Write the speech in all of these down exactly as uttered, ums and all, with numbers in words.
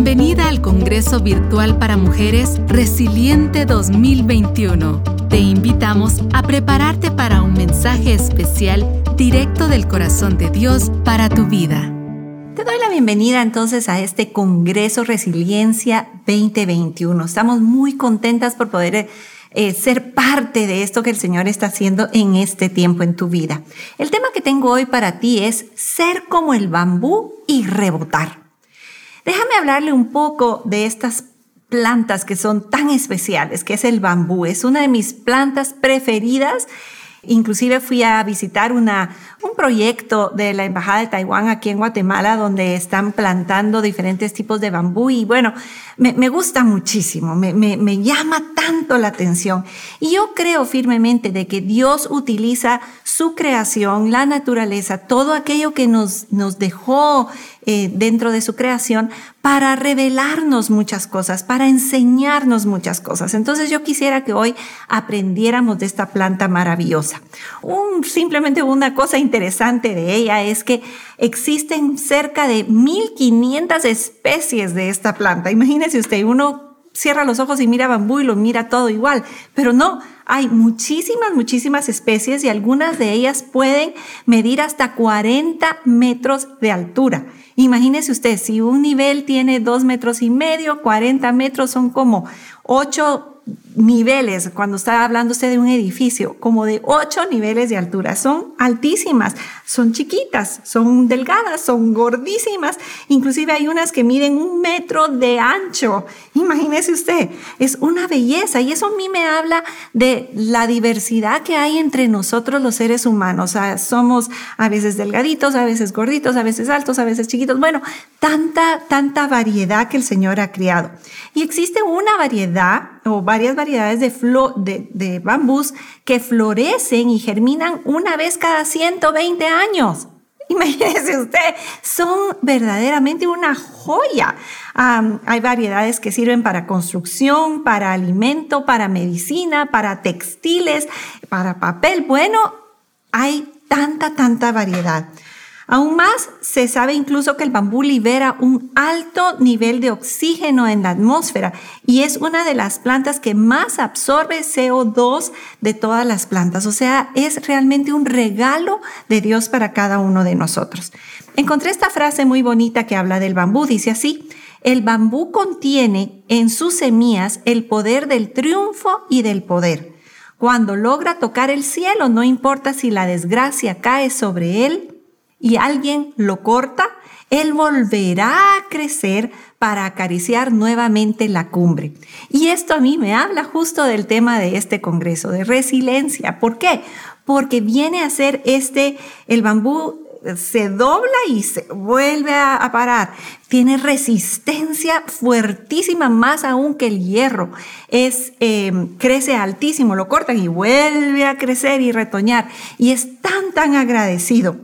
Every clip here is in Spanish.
Bienvenida al Congreso Virtual para Mujeres Resiliente dos mil veintiuno. Te invitamos a prepararte para un mensaje especial directo del corazón de Dios para tu vida. Te doy la bienvenida entonces a este Congreso Resiliencia veinte veintiuno. Estamos muy contentas por poder eh, ser parte de esto que el Señor está haciendo en este tiempo en tu vida. El tema que tengo hoy para ti es ser como el bambú y rebotar. Déjame hablarle un poco de estas plantas que son tan especiales, que es el bambú. Es una de mis plantas preferidas. Inclusive fui a visitar una, un proyecto de la Embajada de Taiwán aquí en Guatemala donde están plantando diferentes tipos de bambú y bueno, me, me gusta muchísimo, me, me, me llama tanto la atención. Y yo creo firmemente de que Dios utiliza su creación, la naturaleza, todo aquello que nos, nos dejó eh, dentro de su creación para revelarnos muchas cosas, para enseñarnos muchas cosas. Entonces yo quisiera que hoy aprendiéramos de esta planta maravillosa. Un, simplemente una cosa interesante de ella es que existen cerca de mil quinientas especies de esta planta. Imagínese usted, uno cierra los ojos y mira bambú y lo mira todo igual, pero no, hay muchísimas, muchísimas especies y algunas de ellas pueden medir hasta cuarenta metros de altura. Imagínese usted, si un nivel tiene dos metros y medio, cuarenta metros son como ocho niveles, cuando está hablando usted de un edificio, como de ocho niveles de altura. Son altísimas, son chiquitas, son delgadas, son gordísimas. Inclusive hay unas que miden un metro de ancho. Imagínese usted, es una belleza. Y eso a mí me habla de la diversidad que hay entre nosotros los seres humanos. O sea, somos a veces delgaditos, a veces gorditos, a veces altos, a veces chiquitos. Bueno, tanta, tanta variedad que el Señor ha creado. Y existe una variedad o varias variedades de, flo- de, de bambús que florecen y germinan una vez cada ciento veinte años. Imagínese usted, son verdaderamente una joya. Um, hay variedades que sirven para construcción, para alimento, para medicina, para textiles, para papel. Bueno, hay tanta, tanta variedad. Aún más, se sabe incluso que el bambú libera un alto nivel de oxígeno en la atmósfera y es una de las plantas que más absorbe C O dos de todas las plantas. O sea, es realmente un regalo de Dios para cada uno de nosotros. Encontré esta frase muy bonita que habla del bambú. Dice así: el bambú contiene en sus semillas el poder del triunfo y del poder. Cuando logra tocar el cielo, no importa si la desgracia cae sobre él y alguien lo corta, él volverá a crecer para acariciar nuevamente la cumbre. Y esto a mí me habla justo del tema de este congreso, de resiliencia. ¿Por qué? Porque viene a ser este, el bambú se dobla y se vuelve a, a parar. Tiene resistencia fuertísima, más aún que el hierro. Es, eh, crece altísimo, lo cortan y vuelve a crecer y retoñar. Y es tan, tan agradecido.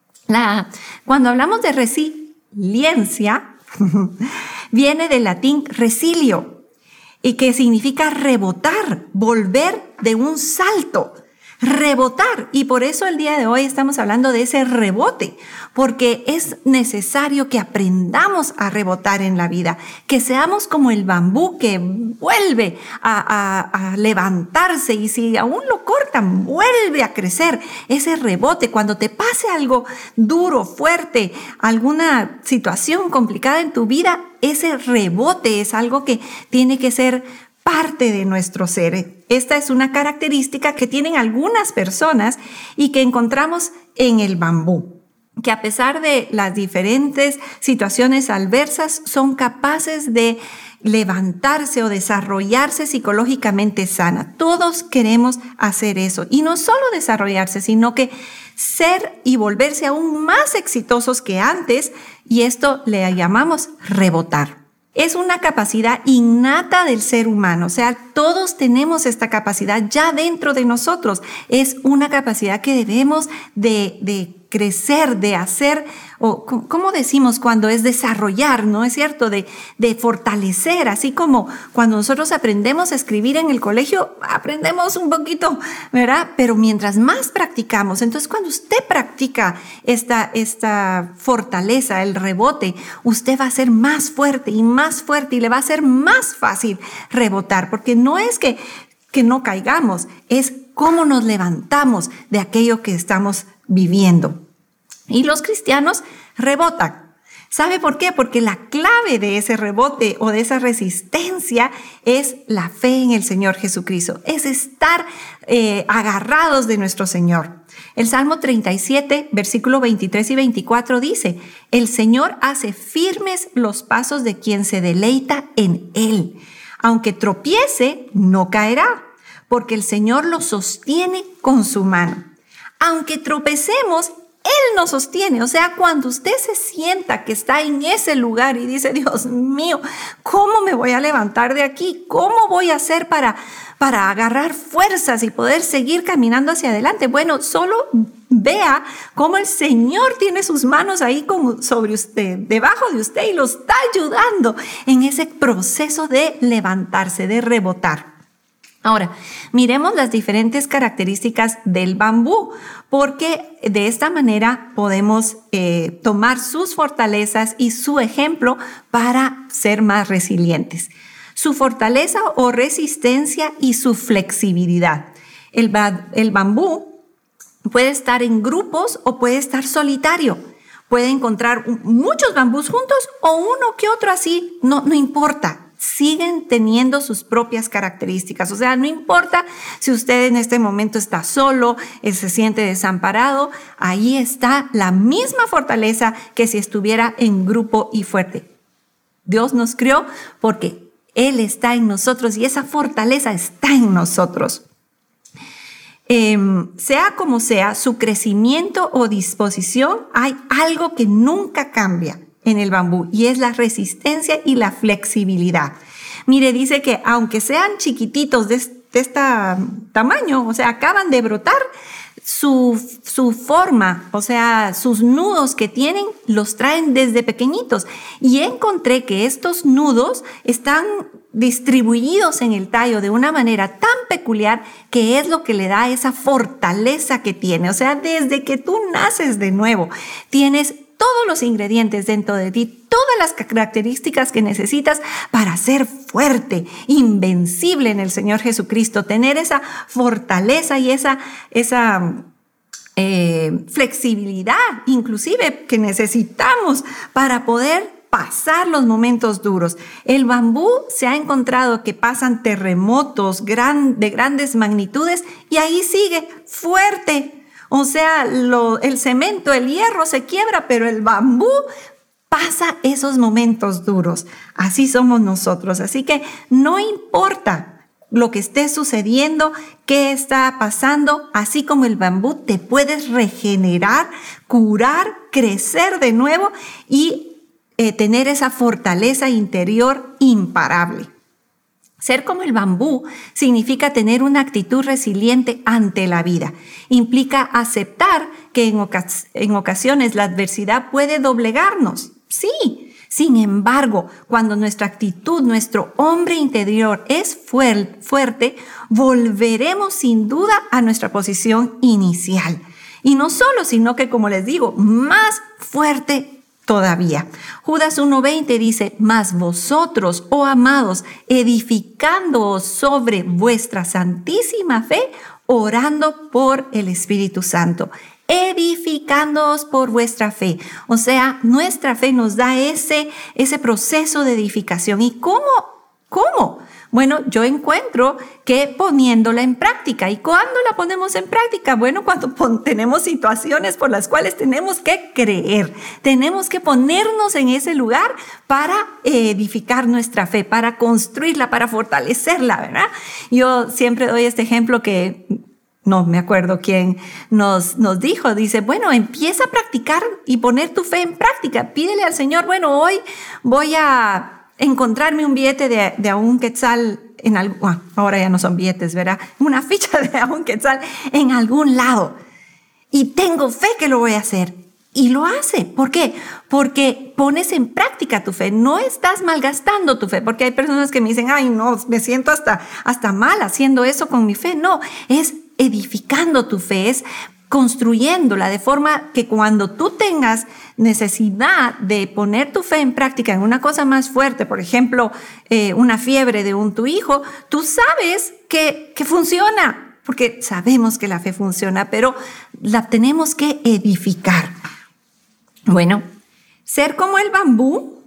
La, cuando hablamos de resiliencia, viene del latín resilio, y que significa rebotar, volver de un salto, rebotar. Y por eso el día de hoy estamos hablando de ese rebote, porque es necesario que aprendamos a rebotar en la vida, que seamos como el bambú que vuelve a, a, a levantarse y si aún lo cortan, vuelve a crecer. Ese rebote, cuando te pase algo duro, fuerte, alguna situación complicada en tu vida, ese rebote es algo que tiene que ser parte de nuestro ser. Esta es una característica que tienen algunas personas y que encontramos en el bambú, que a pesar de las diferentes situaciones adversas son capaces de levantarse o desarrollarse psicológicamente sana. Todos queremos hacer eso y no solo desarrollarse, sino que ser y volverse aún más exitosos que antes, y esto le llamamos rebotar. Es una capacidad innata del ser humano, o sea, todos tenemos esta capacidad ya dentro de nosotros. Es una capacidad que debemos de, de crecer, de hacer o ¿cómo decimos cuando es desarrollar, no es cierto? De, de fortalecer, así como cuando nosotros aprendemos a escribir en el colegio, aprendemos un poquito, ¿verdad? Pero mientras más practicamos, entonces cuando usted practica esta, esta fortaleza, el rebote, usted va a ser más fuerte y más fuerte y le va a ser más fácil rebotar, porque no es que, que no caigamos, es cómo nos levantamos de aquello que estamos viviendo. Y los cristianos rebotan. ¿Sabe por qué? Porque la clave de ese rebote o de esa resistencia es la fe en el Señor Jesucristo. Es estar eh, agarrados de nuestro Señor. El Salmo treinta y siete, versículo veintitrés y veinticuatro dice: el Señor hace firmes los pasos de quien se deleita en Él. Aunque tropiece, no caerá, porque el Señor lo sostiene con su mano. Aunque tropecemos, Él nos sostiene. O sea, cuando usted se sienta que está en ese lugar y dice, Dios mío, ¿cómo me voy a levantar de aquí? ¿Cómo voy a hacer para, para agarrar fuerzas y poder seguir caminando hacia adelante? Bueno, solo vea cómo el Señor tiene sus manos ahí como sobre usted, debajo de usted, y lo está ayudando en ese proceso de levantarse, de rebotar. Ahora, miremos las diferentes características del bambú, porque de esta manera podemos eh, tomar sus fortalezas y su ejemplo para ser más resilientes. Su fortaleza o resistencia y su flexibilidad. El, ba- el bambú puede estar en grupos o puede estar solitario. Puede encontrar muchos bambús juntos o uno que otro así, no, no importa. Siguen teniendo sus propias características. O sea, no importa si usted en este momento está solo, se siente desamparado, ahí está la misma fortaleza que si estuviera en grupo y fuerte. Dios nos creó porque Él está en nosotros y esa fortaleza está en nosotros. Eh, sea como sea, su crecimiento o disposición, hay algo que nunca cambia en el bambú, y es la resistencia y la flexibilidad. Mire, dice que aunque sean chiquititos de este, de este tamaño, o sea, acaban de brotar, su, su forma, o sea, sus nudos que tienen, los traen desde pequeñitos. Y encontré que estos nudos están distribuidos en el tallo de una manera tan peculiar que es lo que le da esa fortaleza que tiene. O sea, desde que tú naces de nuevo, tienes todos los ingredientes dentro de ti, todas las características que necesitas para ser fuerte, invencible en el Señor Jesucristo, tener esa fortaleza y esa, esa eh, flexibilidad, inclusive, que necesitamos para poder pasar los momentos duros. El bambú se ha encontrado que pasan terremotos gran, de grandes magnitudes y ahí sigue fuerte. O sea, lo, el cemento, el hierro se quiebra, pero el bambú pasa esos momentos duros. Así somos nosotros. Así que no importa lo que esté sucediendo, qué está pasando, así como el bambú te puedes regenerar, curar, crecer de nuevo y eh, tener esa fortaleza interior imparable. Ser como el bambú significa tener una actitud resiliente ante la vida. Implica aceptar que en, ocas- en ocasiones la adversidad puede doblegarnos. Sí, sin embargo, cuando nuestra actitud, nuestro hombre interior es fuer- fuerte, volveremos sin duda a nuestra posición inicial. Y no solo, sino que, como les digo, más fuerte todavía. Judas uno veinte dice: mas vosotros, oh amados, edificándoos sobre vuestra santísima fe, orando por el Espíritu Santo. Edificándoos por vuestra fe. O sea, nuestra fe nos da ese, ese proceso de edificación. ¿Y cómo? ¿Cómo? Bueno, yo encuentro que poniéndola en práctica. ¿Y cuándo la ponemos en práctica? Bueno, cuando pon- tenemos situaciones por las cuales tenemos que creer. Tenemos que ponernos en ese lugar para edificar nuestra fe, para construirla, para fortalecerla, ¿verdad? Yo siempre doy este ejemplo que no me acuerdo quién nos, nos dijo. Dice, bueno, empieza a practicar y poner tu fe en práctica. Pídele al Señor, bueno, hoy voy a encontrarme un billete de, de a un quetzal en algún, bueno, ahora ya no son billetes, ¿verdad? Una ficha de a un quetzal en algún lado. Y tengo fe que lo voy a hacer. Y lo hace. ¿Por qué? Porque pones en práctica tu fe. No estás malgastando tu fe. Porque hay personas que me dicen, ay, no, me siento hasta, hasta mal haciendo eso con mi fe. No, es edificando tu fe, es construyéndola de forma que cuando tú tengas necesidad de poner tu fe en práctica en una cosa más fuerte, por ejemplo, eh, una fiebre de un tu hijo, tú sabes que, que funciona, porque sabemos que la fe funciona, pero la tenemos que edificar. Bueno, ser como el bambú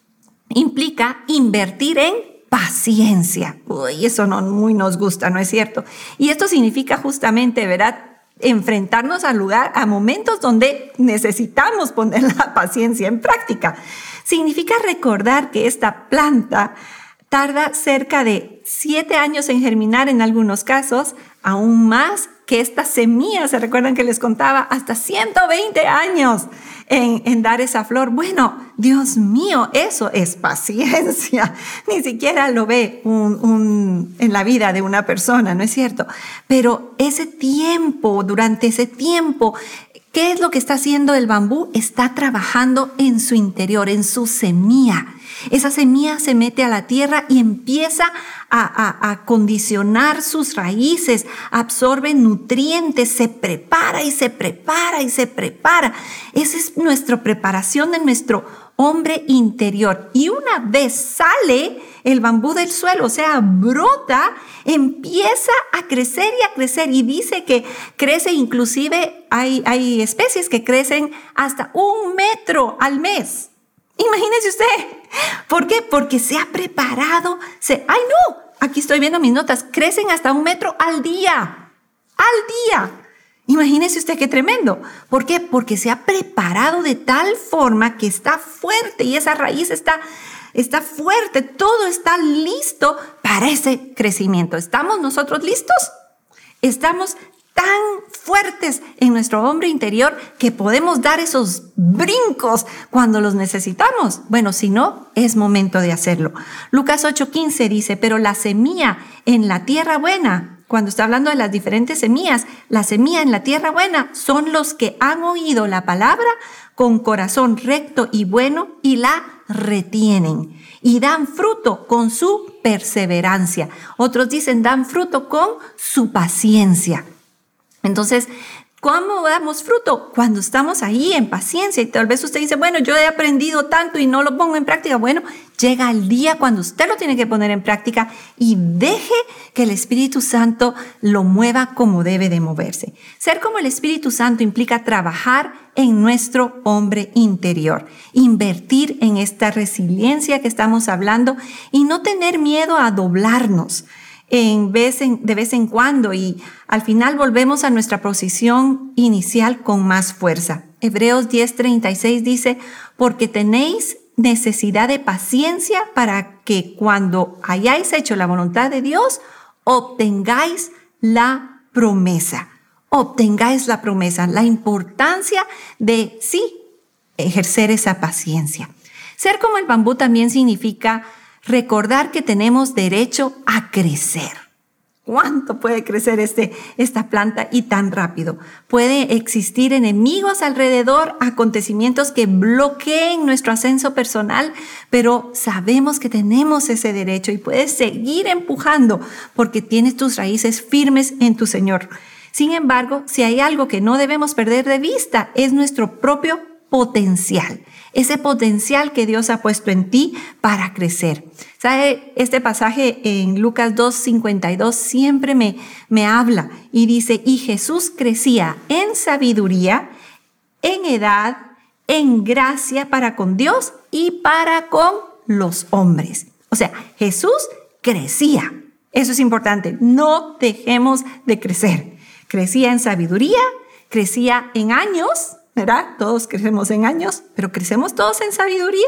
implica invertir en paciencia. Uy, eso no muy nos gusta, ¿no es cierto? Y esto significa justamente, ¿verdad?, enfrentarnos al lugar, a momentos donde necesitamos poner la paciencia en práctica. Significa recordar que esta planta tarda cerca de siete años en germinar en algunos casos, aún más que esta semilla, ¿se recuerdan que les contaba? Hasta ciento veinte años en, en dar esa flor. Bueno, Dios mío, eso es paciencia. Ni siquiera lo ve un, un, en la vida de una persona, ¿no es cierto? Pero ese tiempo, durante ese tiempo, ¿qué es lo que está haciendo el bambú? Está trabajando en su interior, en su semilla. Esa semilla se mete a la tierra y empieza a, a, a condicionar sus raíces, absorbe nutrientes, se prepara y se prepara y se prepara. Esa es nuestra preparación de nuestro hombre interior. Y una vez sale el bambú del suelo, o sea, brota, empieza a crecer y a crecer. Y dice que crece, inclusive hay, hay especies que crecen hasta un metro al mes. Imagínese usted. ¿Por qué? Porque se ha preparado. Se, ¡Ay, no! Aquí estoy viendo mis notas. Crecen hasta un metro al día. ¡Al día! Imagínese usted qué tremendo. ¿Por qué? Porque se ha preparado de tal forma que está fuerte y esa raíz está, está fuerte. Todo está listo para ese crecimiento. ¿Estamos nosotros listos? ¿Estamos tan fuertes en nuestro hombre interior que podemos dar esos brincos cuando los necesitamos? Bueno, si no, es momento de hacerlo. Lucas ocho quince dice, pero la semilla en la tierra buena, cuando está hablando de las diferentes semillas, la semilla en la tierra buena son los que han oído la palabra con corazón recto y bueno y la retienen y dan fruto con su perseverancia. Otros dicen, dan fruto con su paciencia. Entonces, ¿cómo damos fruto? Cuando estamos ahí en paciencia y tal vez usted dice, bueno, yo he aprendido tanto y no lo pongo en práctica. Bueno, llega el día cuando usted lo tiene que poner en práctica y deje que el Espíritu Santo lo mueva como debe de moverse. Ser como el Espíritu Santo implica trabajar en nuestro hombre interior, invertir en esta resiliencia que estamos hablando y no tener miedo a doblarnos en vez en, de vez en cuando y al final volvemos a nuestra posición inicial con más fuerza. Hebreos diez treinta y seis dice, porque tenéis necesidad de paciencia para que cuando hayáis hecho la voluntad de Dios, obtengáis la promesa. Obtengáis la promesa, la importancia de sí ejercer esa paciencia. Ser como el bambú también significa recordar que tenemos derecho a crecer. ¿Cuánto puede crecer este, esta planta y tan rápido? Puede existir enemigos alrededor, acontecimientos que bloqueen nuestro ascenso personal, pero sabemos que tenemos ese derecho y puedes seguir empujando porque tienes tus raíces firmes en tu Señor. Sin embargo, si hay algo que no debemos perder de vista, es nuestro propio potencial. Ese potencial que Dios ha puesto en ti para crecer. ¿Sabe? Este pasaje en Lucas dos cincuenta y dos siempre me, me habla y dice, y Jesús crecía en sabiduría, en edad, en gracia para con Dios y para con los hombres. O sea, Jesús crecía. Eso es importante. No dejemos de crecer. Crecía en sabiduría, crecía en años, ¿verdad? Todos crecemos en años, pero crecemos todos en sabiduría.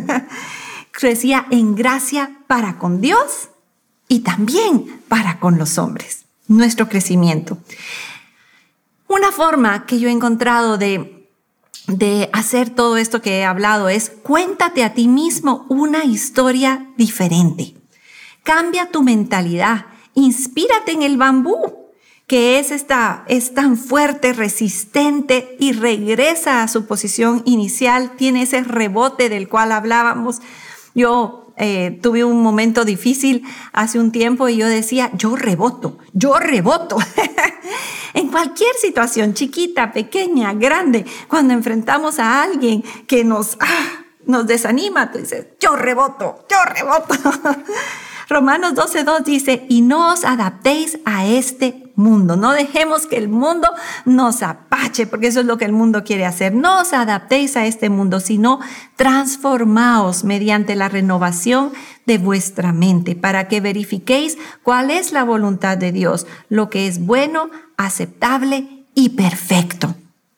Crecía en gracia para con Dios y también para con los hombres. Nuestro crecimiento. Una forma que yo he encontrado de, de hacer todo esto que he hablado es cuéntate a ti mismo una historia diferente. Cambia tu mentalidad. Inspírate en el bambú que es, esta, es tan fuerte, resistente y regresa a su posición inicial, tiene ese rebote del cual hablábamos. Yo eh, tuve un momento difícil hace un tiempo y yo decía, yo reboto, yo reboto. En cualquier situación, chiquita, pequeña, grande, cuando enfrentamos a alguien que nos, ah, nos desanima, tú dices, yo reboto, yo reboto. Romanos doce dos dice, y no os adaptéis a este mundo. No dejemos que el mundo nos apache, porque eso es lo que el mundo quiere hacer. No os adaptéis a este mundo, sino transformaos mediante la renovación de vuestra mente, para que verifiquéis cuál es la voluntad de Dios, lo que es bueno, aceptable y perfecto.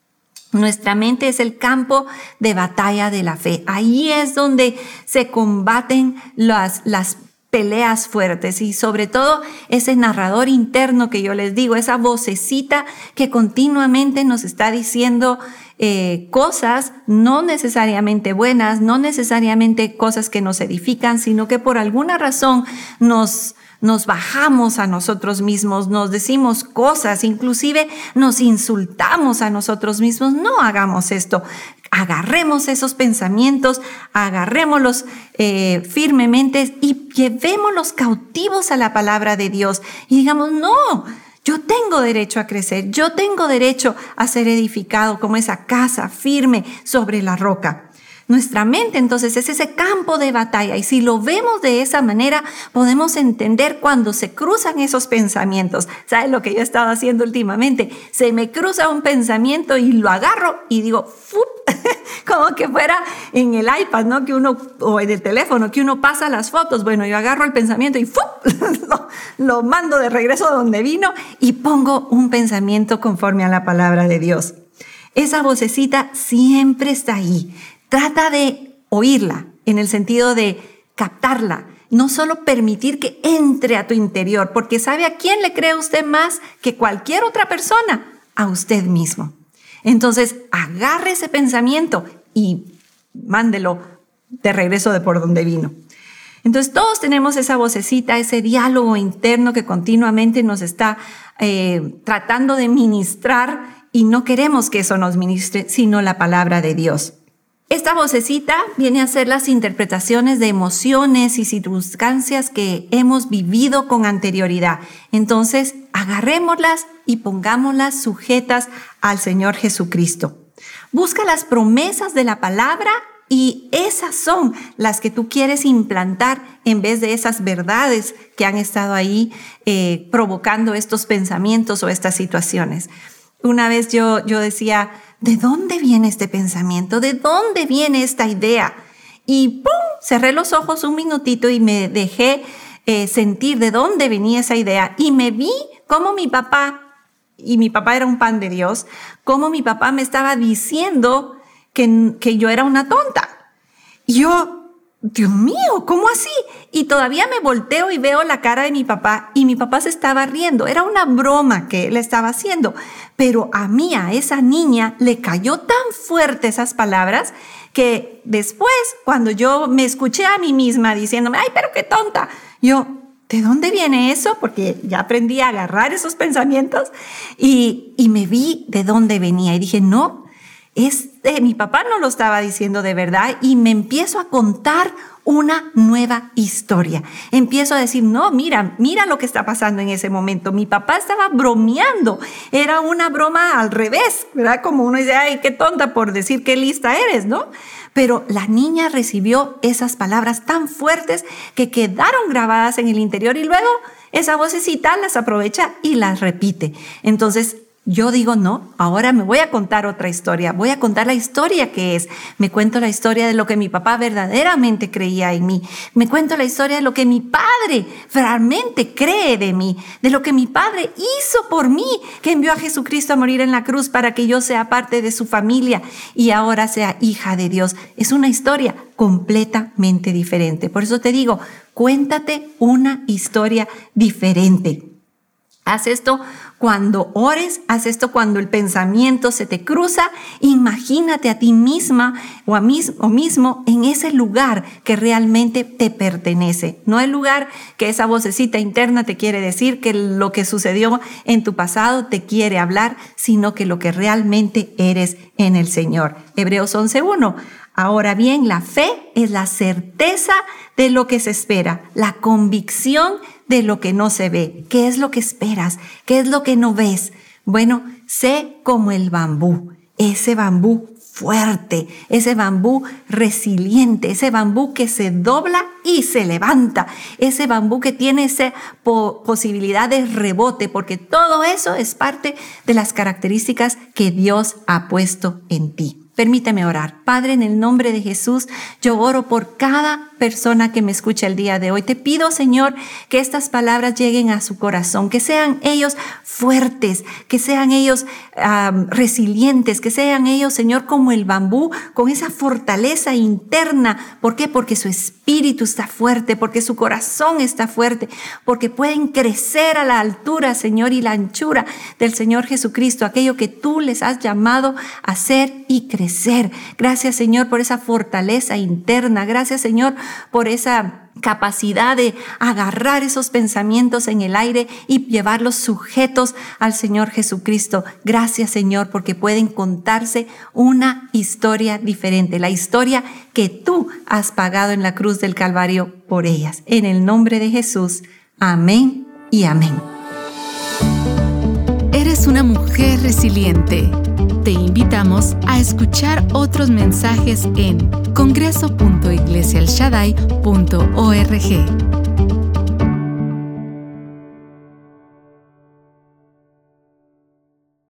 Nuestra mente es el campo de batalla de la fe. Ahí es donde se combaten las, las peleas fuertes y sobre todo ese narrador interno que yo les digo, esa vocecita que continuamente nos está diciendo eh, cosas no necesariamente buenas, no necesariamente cosas que nos edifican, sino que por alguna razón nos Nos bajamos a nosotros mismos, nos decimos cosas, inclusive nos insultamos a nosotros mismos. No hagamos esto. Agarremos esos pensamientos, agarrémoslos eh, firmemente y llevémoslos cautivos a la palabra de Dios. Y digamos, no, yo tengo derecho a crecer, yo tengo derecho a ser edificado como esa casa firme sobre la roca. Nuestra mente entonces es ese campo de batalla y si lo vemos de esa manera podemos entender cuando se cruzan esos pensamientos. ¿Sabes lo que yo he estado haciendo últimamente? Se me cruza un pensamiento y lo agarro y digo ¡fup! Como que fuera en el iPad, ¿no? Que uno, o en el teléfono, que uno pasa las fotos. Bueno, yo agarro el pensamiento y ¡fup! lo, lo mando de regreso a donde vino y pongo un pensamiento conforme a la palabra de Dios. Esa vocecita siempre está ahí. Trata de oírla en el sentido de captarla, no solo permitir que entre a tu interior, porque ¿sabe a quién le cree usted más que cualquier otra persona? A usted mismo. Entonces, agarre ese pensamiento y mándelo de regreso de por donde vino. Entonces, todos tenemos esa vocecita, ese diálogo interno que continuamente nos está eh, tratando de ministrar y no queremos que eso nos ministre, sino la palabra de Dios. Esta vocecita viene a ser las interpretaciones de emociones y circunstancias que hemos vivido con anterioridad. Entonces, agarrémoslas y pongámoslas sujetas al Señor Jesucristo. Busca las promesas de la palabra y esas son las que tú quieres implantar en vez de esas verdades que han estado ahí eh, provocando estos pensamientos o estas situaciones. Una vez yo, yo decía, ¿de dónde viene este pensamiento? ¿De dónde viene esta idea? Y ¡pum! Cerré los ojos un minutito y me dejé eh, sentir de dónde venía esa idea. Y me vi cómo mi papá, y mi papá era un pan de Dios, cómo mi papá me estaba diciendo que, que yo era una tonta. Y yo, Dios mío, ¿cómo así? Y todavía me volteo y veo la cara de mi papá y mi papá se estaba riendo. Era una broma que él estaba haciendo. Pero a mí, a esa niña, le cayó tan fuerte esas palabras que después, cuando yo me escuché a mí misma diciéndome, ¡ay, pero qué tonta! Yo, ¿de dónde viene eso? Porque ya aprendí a agarrar esos pensamientos y, y me vi de dónde venía y dije, no, este, mi papá no lo estaba diciendo de verdad y me empiezo a contar una nueva historia. Empiezo a decir, no, mira, mira lo que está pasando en ese momento. Mi papá estaba bromeando. Era una broma al revés, ¿verdad? Como uno dice, ay, qué tonta por decir qué lista eres, ¿no? Pero la niña recibió esas palabras tan fuertes que quedaron grabadas en el interior y luego esa vocecita las aprovecha y las repite. Entonces, yo digo, no, ahora me voy a contar otra historia, voy a contar la historia que es. Me cuento la historia de lo que mi papá verdaderamente creía en mí. Me cuento la historia de lo que mi padre realmente cree de mí, de lo que mi padre hizo por mí, que envió a Jesucristo a morir en la cruz para que yo sea parte de su familia y ahora sea hija de Dios. Es una historia completamente diferente. Por eso te digo, cuéntate una historia diferente. Haz esto Cuando ores, haz esto cuando el pensamiento se te cruza, imagínate a ti misma o, a mis, o mismo en ese lugar que realmente te pertenece. No el lugar que esa vocecita interna te quiere decir, que lo que sucedió en tu pasado te quiere hablar, sino que lo que realmente eres en el Señor. Hebreos once uno. Ahora bien, la fe es la certeza de lo que se espera, la convicción de lo que no se ve. ¿Qué es lo que esperas? ¿Qué es lo que no ves? Bueno, sé como el bambú, ese bambú fuerte, ese bambú resiliente, ese bambú que se dobla y se levanta, ese bambú que tiene esa po- posibilidad de rebote, porque todo eso es parte de las características que Dios ha puesto en ti. Permíteme orar. Padre, en el nombre de Jesús, yo oro por cada persona que me escucha el día de hoy. Te pido, Señor, que estas palabras lleguen a su corazón, que sean ellos fuertes, que sean ellos um, resilientes, que sean ellos, Señor, como el bambú, con esa fortaleza interna. ¿Por qué? Porque su espíritu está fuerte, porque su corazón está fuerte, porque pueden crecer a la altura, Señor, y la anchura del Señor Jesucristo, aquello que tú les has llamado a hacer y crecer. Gracias, Señor, por esa fortaleza interna. Gracias, Señor, por esa capacidad de agarrar esos pensamientos en el aire y llevarlos sujetos al Señor Jesucristo. Gracias, Señor, porque pueden contarse una historia diferente, la historia que tú has pagado en la cruz del Calvario por ellas. En el nombre de Jesús. Amén y amén. Eres una mujer resiliente. Te invitamos a escuchar otros mensajes en congreso punto iglesia el shaddai punto org.